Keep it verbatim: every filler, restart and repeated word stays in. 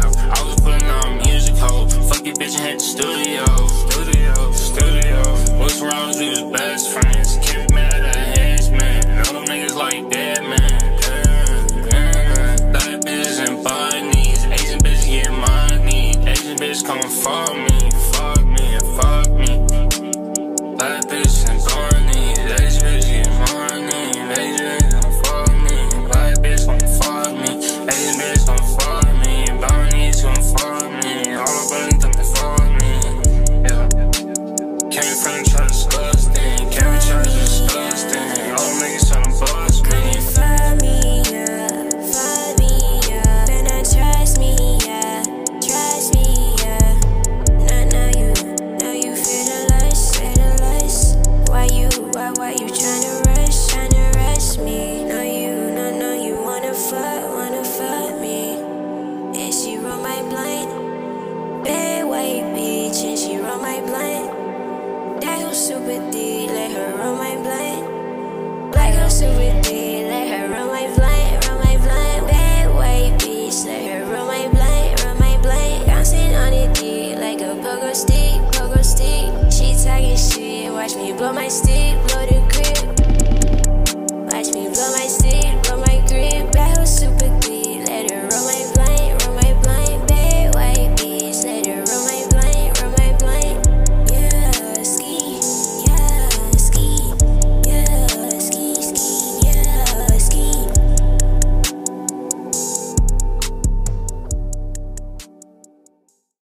out. I was putting on music, ho. Fuck your bitch and hit the studio. Studio, studio. What's wrong? We was best friends. Keep me at the hands, man. All them niggas like that, man. Damn, damn. Black bitches and bunnies. Asian bitches get money. Asian bitches come for me. Fuck me and fuck me. Black bitches and bunnies. Asian bitches get money. Asian bitches come for me. Black bitches come for me. Asian bitches come for me. Bunnies come for me. All the bunnies come for me. Yeah. Came from the church disgusting. Came from church disgusting. All them niggas tryna bust me. Couldn't find me, yeah. Find me, yeah. Better trust me, yeah. Trust me, yeah. Now, now you, now you feel the lust, feel the lust. Why you, why, why you tryna rush, tryna rush me? No, you, no, no, you wanna fuck, wanna fuck me. And she roll my blunt. Bad white bitch, and she roll my blunt. That hoe super D, let her roll my blunt. Black hoe super D, let her roll my blunt, roll my blunt. Bad white bitch, let her roll my blunt, roll my blunt. Bouncing on it D like a pogo stick, pogo stick. She talking shit, watch me blow my stick.